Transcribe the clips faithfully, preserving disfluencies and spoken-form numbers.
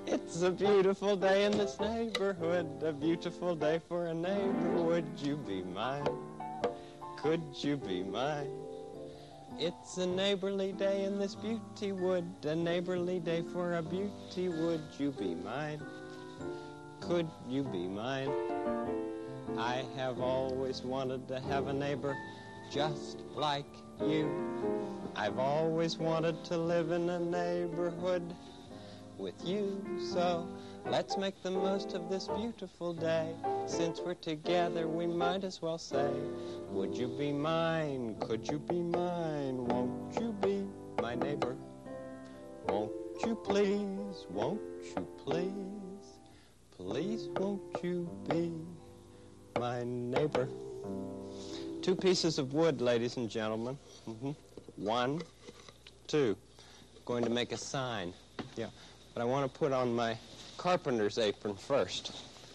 It's a beautiful day in this neighborhood, a beautiful day for a neighbor. Would you be mine? Could you be mine? It's a neighborly day in this beauty wood, a neighborly day for a beauty. Would you be mine? Could you be mine? I have always wanted to have a neighbor just like you. I've always wanted to live in a neighborhood with you. So let's make the most of this beautiful day. Since we're together, we might as well say, would you be mine? Could you be mine? Won't you be my neighbor? Won't you please? Won't you please? Please won't you be my neighbor? Two pieces of wood, ladies and gentlemen. Mm-hmm. One, two. Going to make a sign. Yeah, but I want to put on my carpenter's apron first.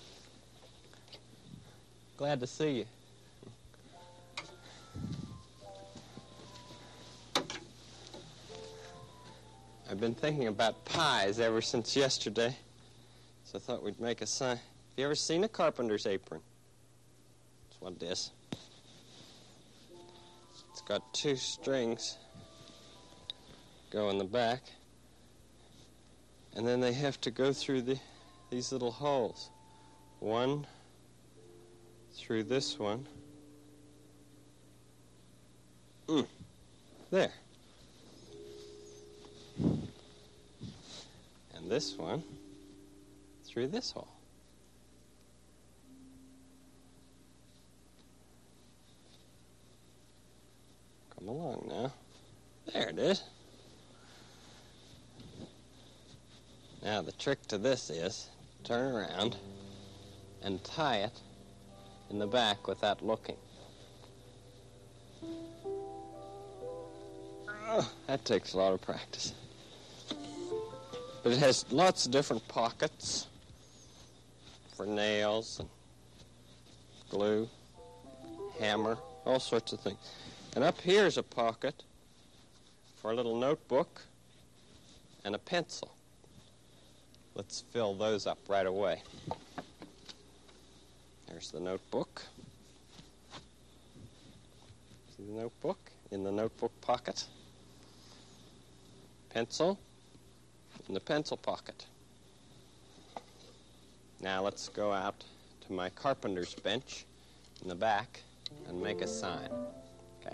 Glad to see you. I've been thinking about pies ever since yesterday, so I thought we'd make a sign. Have you ever seen a carpenter's apron? That's what it is. It's got two strings go in the back, and then they have to go through the, these little holes. One through this one. Mm. There. And this one through this hole. Come along now. There it is. Now the trick to this is turn around and tie it in the back without looking. Oh, that takes a lot of practice. But it has lots of different pockets for nails and glue, hammer, all sorts of things. And up here is a pocket for a little notebook and a pencil. Let's fill those up right away. There's the notebook. See the notebook in the notebook pocket. Pencil in the pencil pocket. Now let's go out to my carpenter's bench in the back and make a sign. Okay?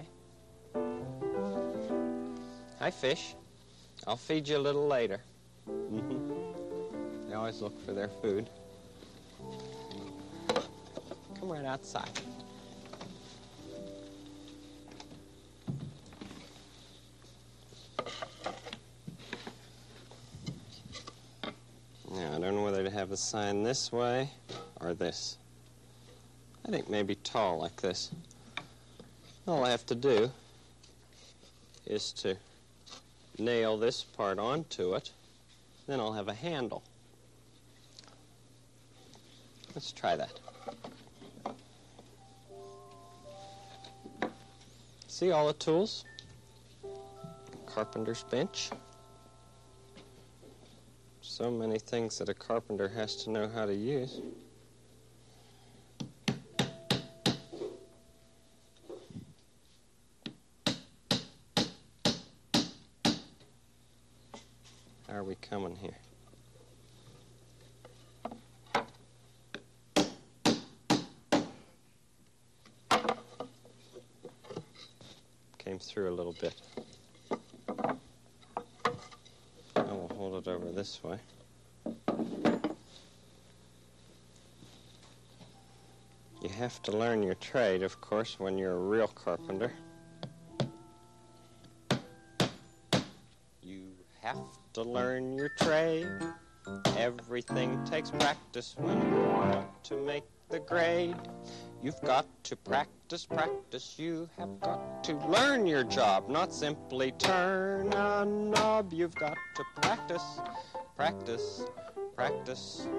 Hi, fish. I'll feed you a little later. Mm-hmm. They always look for their food. Come right outside. Now, I don't know whether to have a sign this way or this. I think maybe tall like this. All I have to do is to nail this part onto it. Then I'll have a handle. Let's try that. See all the tools? Carpenter's bench. So many things that a carpenter has to know how to use. How are we coming here? Came through a little bit. I will hold it over this way. You have to learn your trade, of course, when you're a real carpenter. You have to learn your trade. Everything takes practice when you want to make the grade. You've got to practice, practice. You have got to learn your job, not simply turn a knob. You've got to practice, practice, practice.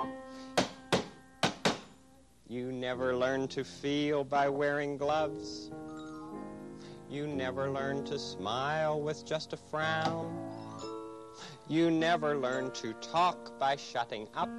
You never learn to feel by wearing gloves. You never learn to smile with just a frown. You never learn to talk by shutting up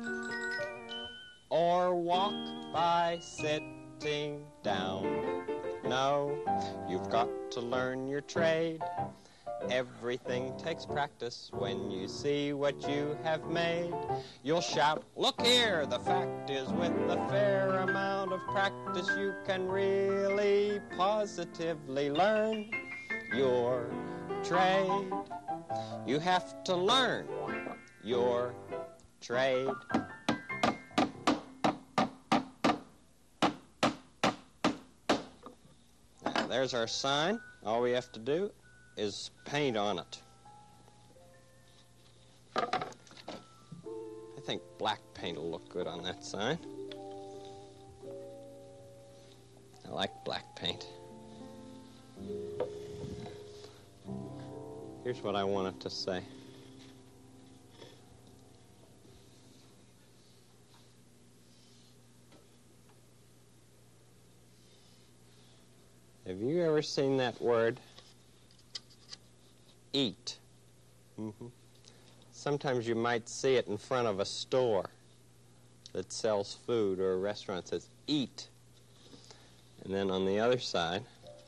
or walk by sitting down. No, you've got to learn your trade. Everything takes practice. When you see what you have made, you'll shout, "Look here!" The fact is, with a fair amount of practice, you can really positively learn your trade. You have to learn your trade. Now, there's our sign. All we have to do is paint on it. I think black paint will look good on that sign. I like black paint. Here's what I want it to say. Have you ever seen that word? Eat. Mm-hmm. Sometimes you might see it in front of a store that sells food, or a restaurant that says eat. And then on the other side,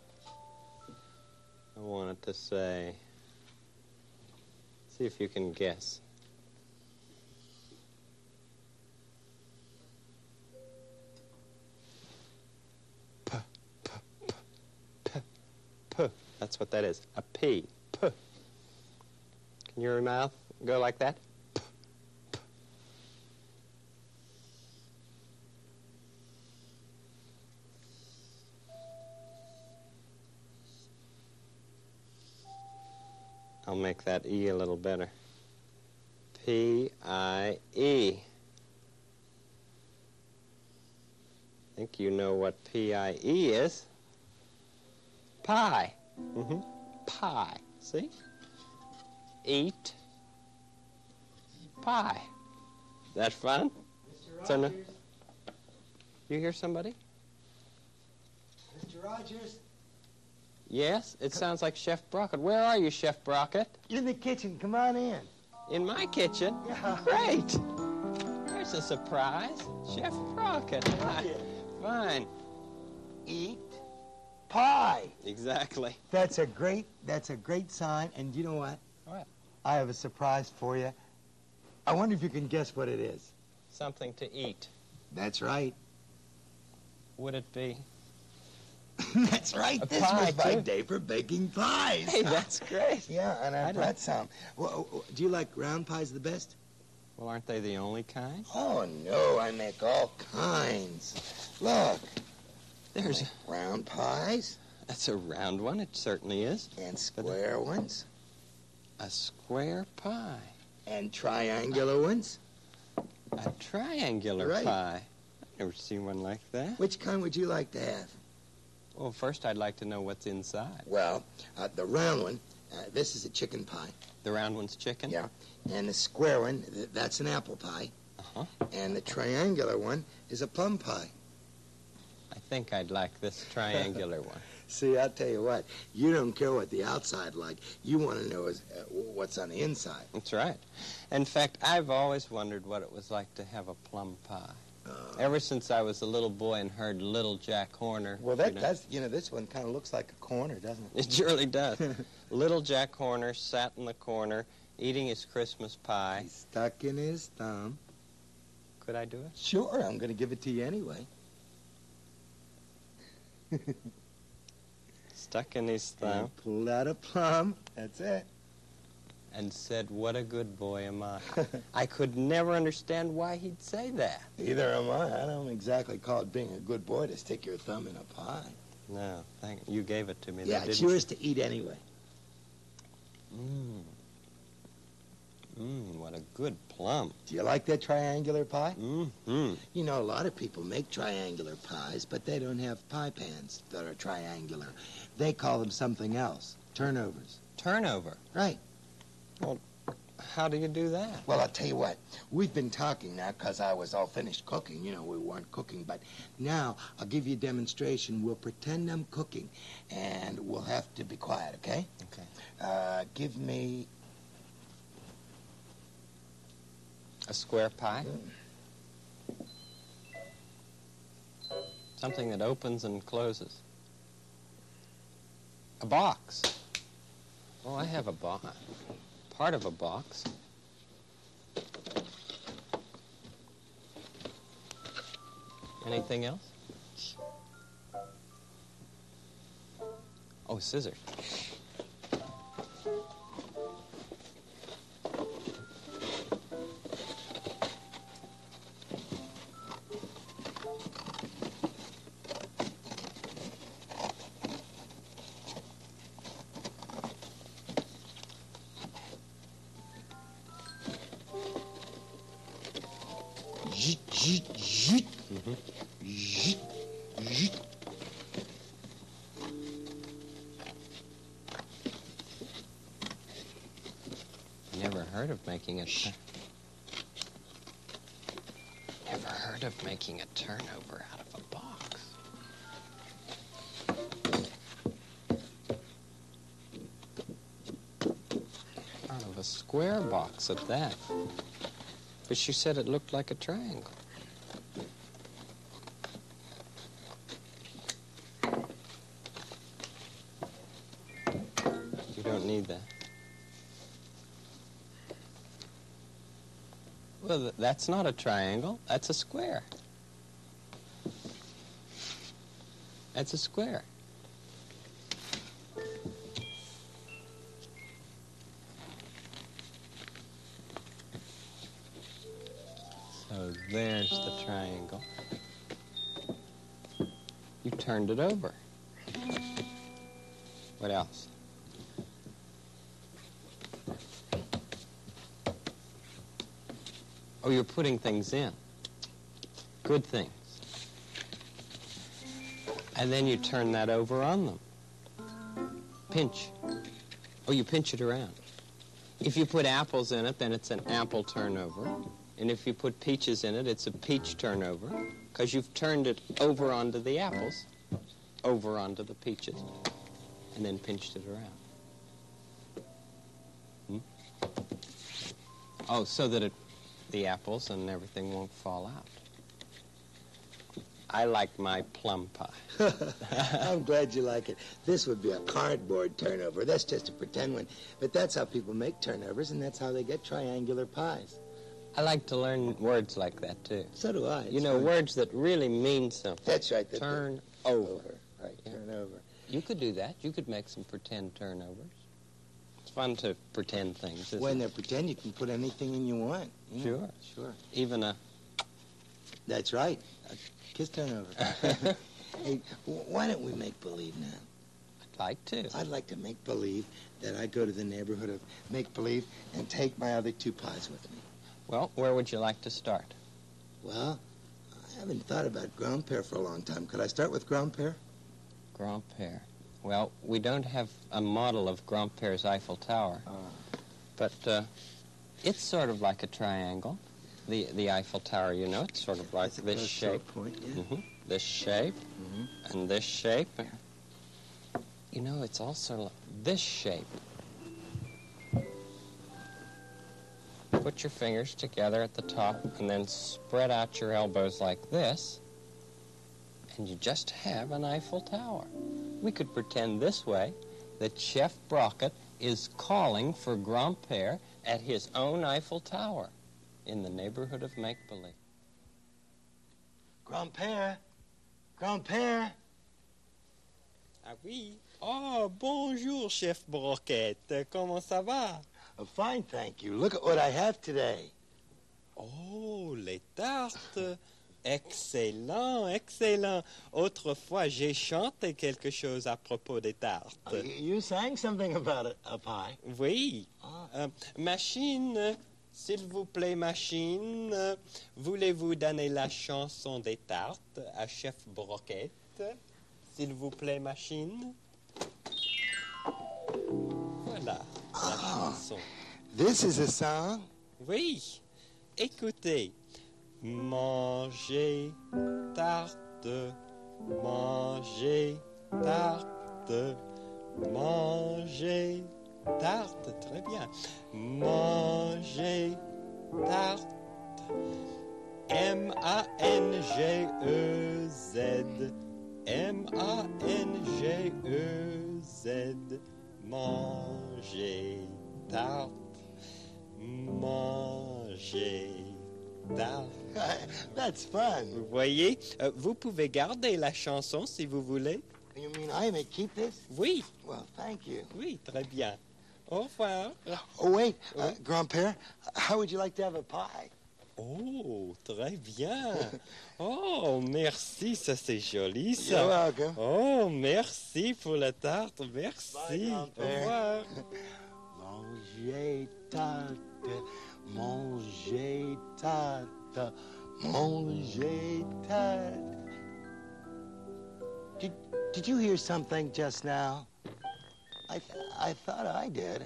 I want it to say, see if you can guess. P, p, p, p, p. That's what that is, a P. P. Can your mouth go like that? P, p. I'll make that E a little better. P I E. I think you know what P I E is. Pie. Mm-hmm. Pie. See? Eat pie. That fun? Mister So no- Rogers. You hear somebody? Mister Rogers. Yes, it sounds like Chef Brockett. Where are you, Chef Brockett? In the kitchen. Come on in. In my kitchen? Yeah. Great. There's a surprise. Chef Brockett. Hi. Fine. Eat pie. Exactly. That's a great, that's a great sign. And you know what? What? I have a surprise for you. I wonder if you can guess what it is. Something to eat. That's right. Would it be? That's right. A This pie, was my too. day for baking pies. Hey, that's great. Yeah, and I, I brought don't- some. Well, oh, do you like round pies the best? Well, aren't they the only kind? Oh, no, I make all kinds. Look, There's, round pies that's a round one. It certainly is. and square ones A square pie. and triangular ones. A triangular Right. pie. I've never seen one like that. Which kind would you like to have? Well, first I'd like to know what's inside. Well, uh, the round one, uh, this is a chicken pie. The round one's chicken? Yeah. And the square one, th- that's an apple pie. Uh-huh. And the triangular one is a plum pie. I think I'd like this triangular one. See, I'll tell you what, you don't care what the outside like. You want to know is, uh, what's on the inside. That's right. In fact, I've always wondered what it was like to have a plum pie. Uh, Ever since I was a little boy and heard Little Jack Horner. well, that you know, that's, you know, this one kind of looks like a corner, doesn't it? It surely does. Little Jack Horner sat in the corner eating his Christmas pie. He stuck in his thumb. Could I do it? Sure, I'm going to give it to you anyway. Stuck in his thumb And pulled out a plum. That's it. and said, "What a good boy am I." I could never understand why he'd say that. Either am I. I don't exactly call it being a good boy to stick your thumb in a pie. No, thank you gave it to me. Yeah, though, it's didn't yours to eat anyway. Mmm. Mmm, what a good plum. Do you like that triangular pie? Mm-hmm. You know, a lot of people make triangular pies, but they don't have pie pans that are triangular. They call them something else. Turnovers. Turnover. Right. How do you do that? Well, I'll tell you what. We've been talking now because I was all finished cooking. You know, we weren't cooking. But now I'll give you a demonstration. We'll pretend I'm cooking, and we'll have to be quiet, okay? Okay. Uh, give me A square pie? Something that opens and closes. A box. Oh, I have a box. Part of a box. Anything else? Oh, scissors. Zhit, zhit, zhit. Mm-hmm. Zhit, zhit. Never heard of making a tu- Never heard of making a turnover out of a box. Out of a square box at that. But she said it looked like a triangle. You don't need that. Well, th- that's not a triangle. That's a square. That's a square. So there's the triangle. You turned it over. What else? Oh, you're putting things in. Good things. And then you turn that over on them. Pinch. Oh, you pinch it around. If you put apples in it, then it's an apple turnover. And if you put peaches in it, it's a peach turnover, because you've turned it over onto the apples, over onto the peaches, and then pinched it around. Hmm? Oh, so that it, the apples and everything won't fall out. I like my plum pie. I'm glad you like it. This would be a cardboard turnover. That's just a pretend one. But that's how people make turnovers, and that's how they get triangular pies. I like to learn words like that, too. So do I. You It's know, fun. words that really mean something. That's right. that- Turn that- over. over. Right, Yeah. turn over. You could do that. You could make some pretend turnovers. It's fun to pretend things, isn't When it? they pretend, you can put anything in you want. Yeah, Sure. Sure. Even a... That's right. A kiss turnover. Hey, w- why don't we make believe now? I'd like to. I'd like to make believe that I go to the neighborhood of make believe and take my other two pies with me. Well, where would you like to start? Well, I haven't thought about ground pear for a long time. Could I start with ground pear? Grand-Père. Well, we don't have a model of Grand-Père's Eiffel Tower, Ah. but uh, it's sort of like a triangle. The the Eiffel Tower, you know, it's sort of like As it this goes to a shape. point, yeah. hmm This shape, Mhm. and this shape. You know, it's also like this shape. Put your fingers together at the top and then spread out your elbows like this, and you just have an Eiffel Tower. We could pretend this way that Chef Brockett is calling for Grand-Père at his own Eiffel Tower in the neighborhood of make-believe. Ground pear. Ground pear. Ah oui. Oh, bonjour, Chef Brockett. Comment ça va? Oh, fine, thank you. Look at what I have today. Oh, les tartes. Excellent, excellent. Autrefois, j'ai chanté quelque chose à propos des tartes. Oh, y- you sang something about a, a pie. Oui. Ah. Euh, machine, s'il vous plaît, machine, voulez-vous donner la chanson des tartes à Chef Brockett? S'il vous plaît, machine. Voilà la chanson. This is a song. Oui. Écoutez. Manger tarte, manger tarte, manger tarte, très bien. Manger tarte, M A N G E Z. M A N G E Z. Manger tarte. Manger tarte. That's fun. Vous voyez, euh, vous pouvez garder la chanson si vous voulez. You mean I may keep this? Oui, Well, thank you. oui, très bien. Au revoir. Oh, wait, uh, Grand-Père, how would you like to have a pie? Oh, très bien. Oh, merci, ça c'est joli ça. You're welcome. Oh, merci pour la tarte, merci. Bye, Au grand-père. revoir. Manger tarte, manger tarte, manger tarte. Did, did you hear something just now? I, th- I thought I did.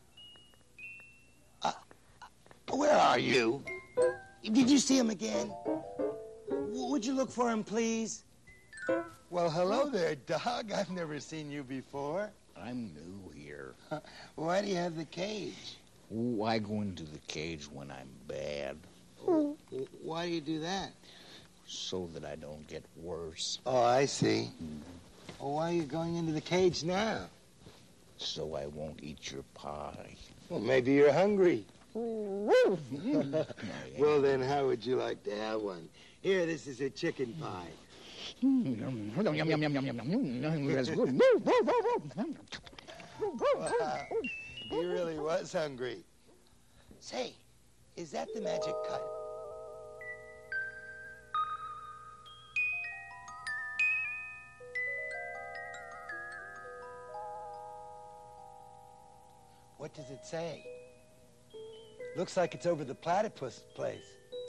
Uh, where are you? Did you see him again? W- would you look for him, please? Well, hello there, dog. I've never seen you before. I'm new here. Why do you have the cage? Why go into the cage when I'm bad? W- Why do you do that? So that I don't get worse. Oh, I see. Well, why are you going into the cage now? So I won't eat your pie. Well, maybe you're hungry. I Well, then, how would you like to have one? Here, this is a chicken pie. am. Yum, yum, yum, yum, yum, yum. That's good. Wow, he really was hungry. Say, is that the magic cut? What does it say? Looks like it's over the platypus place.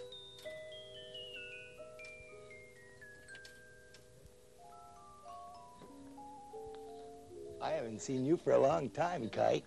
I haven't seen you for a long time, Kite.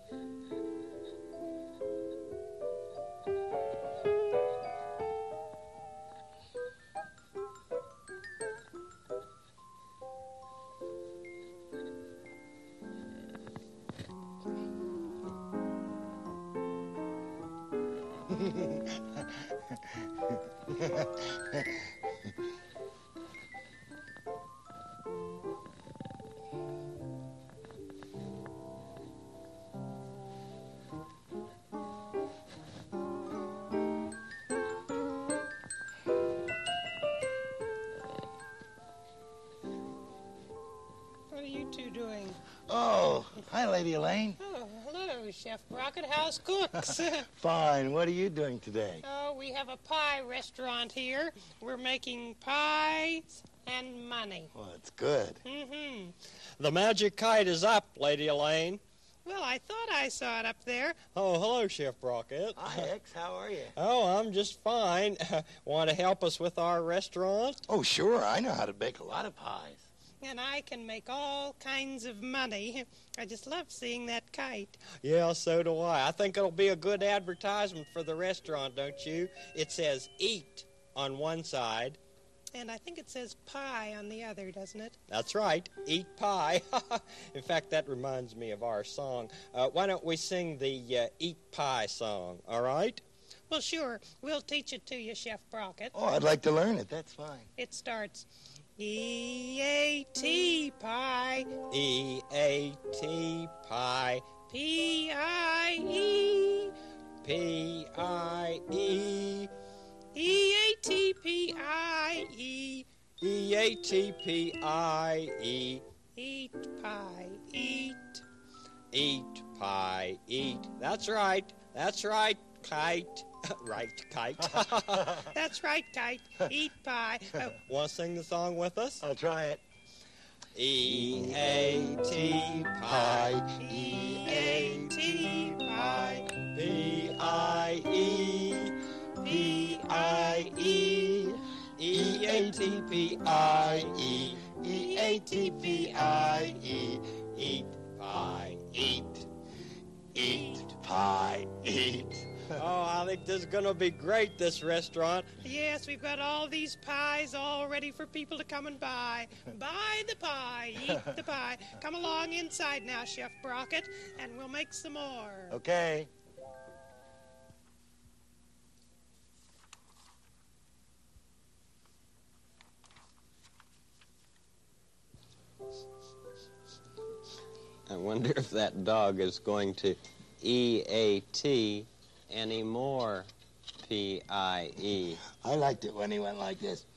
What are you two doing? Oh, hi, Lady Elaine. Oh, hello, Chef Brockett. How's cooks? Fine. What are you doing today? Oh, we have a pie restaurant here. We're making pies and money. Well, it's good. Mm-hmm. The magic kite is up, Lady Elaine. Well, I thought I saw it up there. Oh, hello, Chef Brockett. Hi, X. How are you? Oh, I'm just fine. Want to help us with our restaurant? Oh, sure. I know how to bake a lot of pies. And I can make all kinds of money. I just love seeing that kite. Yeah, so do I. I think it'll be a good advertisement for the restaurant, don't you? It says eat on one side. And I think it says pie on the other, doesn't it? That's right, eat pie. In fact, that reminds me of our song. Uh, why don't we sing the uh, Eat Pie song, all right? Well, sure. We'll teach it to you, Chef Brockett. Oh, I'd like to learn it. That's fine. It starts E A T pie, E A T pie, P I E, P I E, E A T P I E, E A T P I E. eat pie, eat. Eat pie, eat. That's right, that's right, kite. Right, kite. That's right, kite. Eat pie. Oh, Want to sing the song with us? I'll try it. E A T pie, E A T pie, P I E, P I E, E A T P I E, E A T P I E, eat pie, eat, eat pie, eat. Oh, I think this is going to be great, this restaurant. yes, we've got all these pies all ready for people to come and buy. Buy the pie, eat the pie. Come along inside now, Chef Brockett, and we'll make some more. Okay. I wonder if that dog is going to E A T any more P I E. I liked it when he went like this.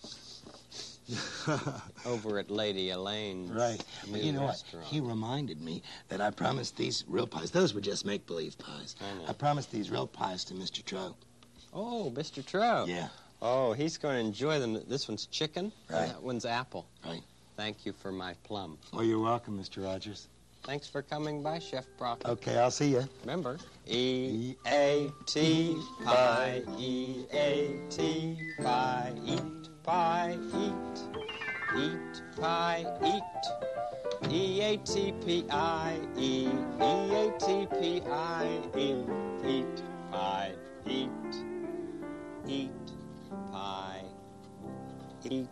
Over at Lady Elaine's Right. But you know restaurant. what? He reminded me that I promised these real pies. Those were just make-believe pies. I know. I promised these real pies to Mister Trout. Oh, Mister Trout. Yeah. Oh, he's going to enjoy them. This one's chicken. Right. That one's apple. Right. Thank you for my plum. Oh, you're welcome, Mister Rogers. Thanks for coming by, Chef Brockett. Okay, I'll see you. Remember, E A T, pie, E A T, pie, eat, pie, eat, eat, pie, eat, E A T P I E, E A T P I E, eat, pie, eat, eat, pie, eat.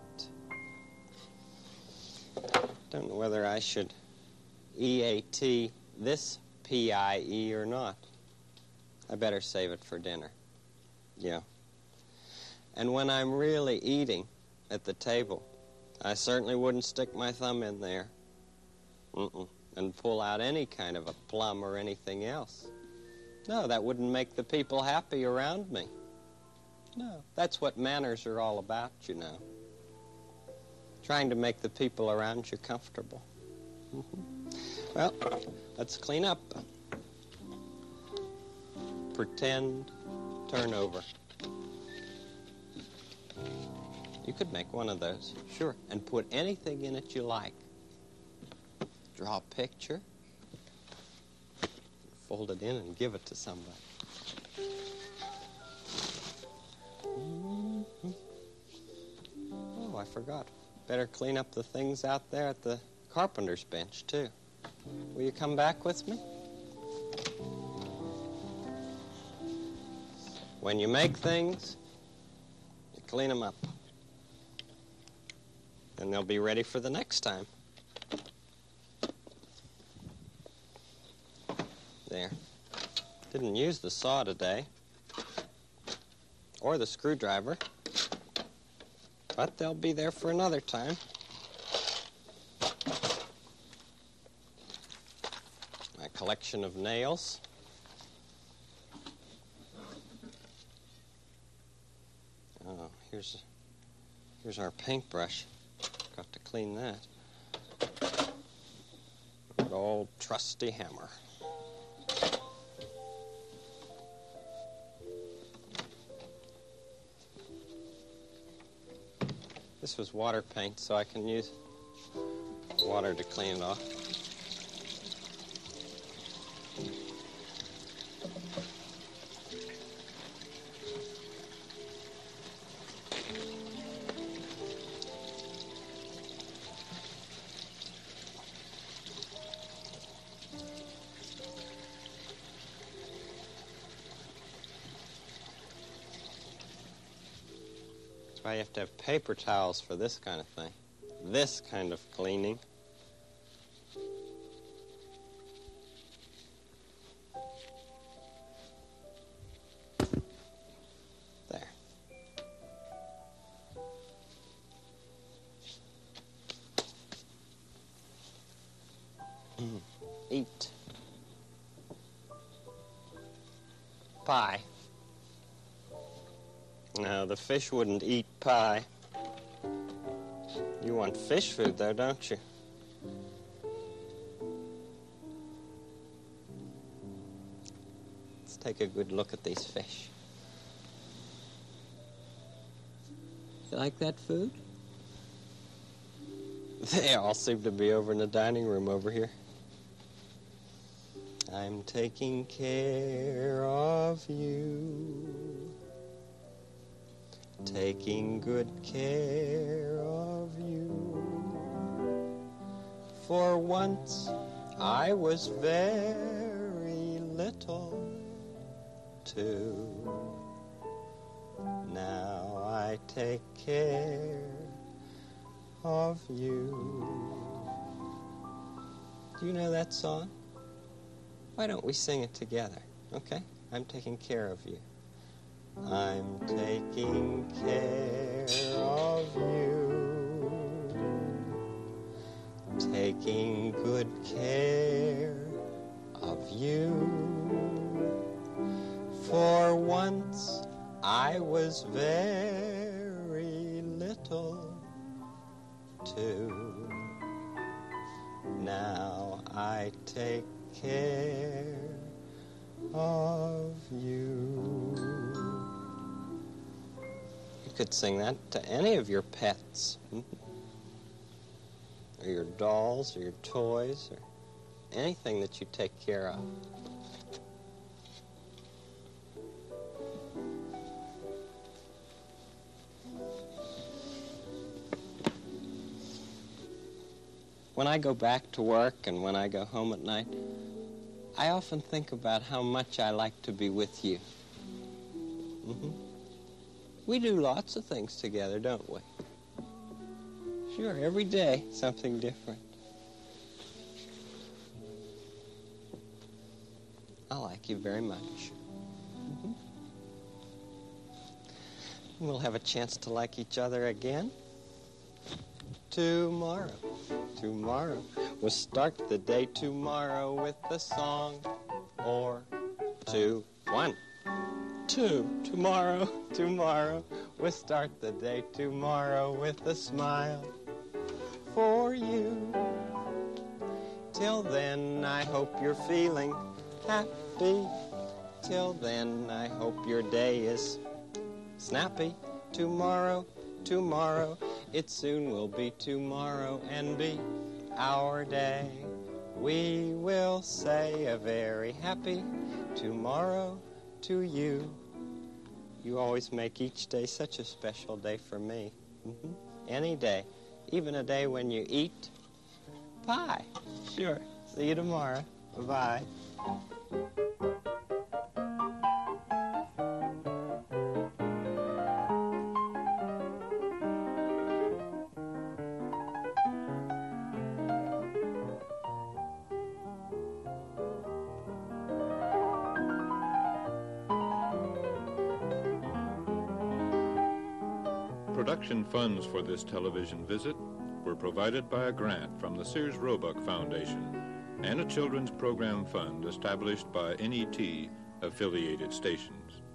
Don't know whether I should E A T this P I E or not. I better save it for dinner. Yeah. And when I'm really eating at the table, I certainly wouldn't stick my thumb in there Mm-mm. and pull out any kind of a plum or anything else. No, that wouldn't make the people happy around me. No, that's what manners are all about, you know. Trying to make the people around you comfortable. Mm-hmm. Well, let's clean up. Pretend, turn over. You could make one of those, sure, and put anything in it you like. Draw a picture, fold it in and give it to somebody. Mm-hmm. Oh, I forgot. Better clean up the things out there at the carpenter's bench, too. Will you come back with me? When you make things, you clean them up. And they'll be ready for the next time. There. Didn't use the saw today. Or the screwdriver. But they'll be there for another time. My collection of nails. Oh, here's here's our paintbrush. Got to clean that. Good old trusty hammer. This was water paint, so I can use water to clean it off. That's why you have to have paper towels for this kind of thing. This kind of cleaning. There. Mm. Eat. Pie. No, the fish wouldn't eat pie. You want fish food, though, don't you? Let's take a good look at these fish. You like that food? They all seem to be over in the dining room over here. I'm taking care of you. Taking good care of you. For once I was very little too. Now I take care of you. Do you know that song? Why don't we sing it together, okay? I'm taking care of you. I'm taking care of you, taking good care of you. For once I was very little too. Now I take care of you. You could sing that to any of your pets, or your dolls, or your toys, or anything that you take care of. When I go back to work and when I go home at night, I often think about how much I like to be with you. Mm-hmm. We do lots of things together, don't we? Sure, every day, something different. I like you very much. Mm-hmm. We'll have a chance to like each other again tomorrow. Tomorrow. We'll start the day tomorrow with a song or two. One, two. Tomorrow, tomorrow. We'll start the day tomorrow with a smile for you. Till then, I hope you're feeling happy. Till then, I hope your day is snappy. Tomorrow, tomorrow. It soon will be tomorrow and be our day. We will say a very happy tomorrow to you. You always make each day such a special day for me. Mm-hmm. Any day, even a day when you eat pie. Sure. See you tomorrow. Bye-bye. Production funds for this television visit were provided by a grant from the Sears Roebuck Foundation and a children's program fund established by N E T affiliated stations.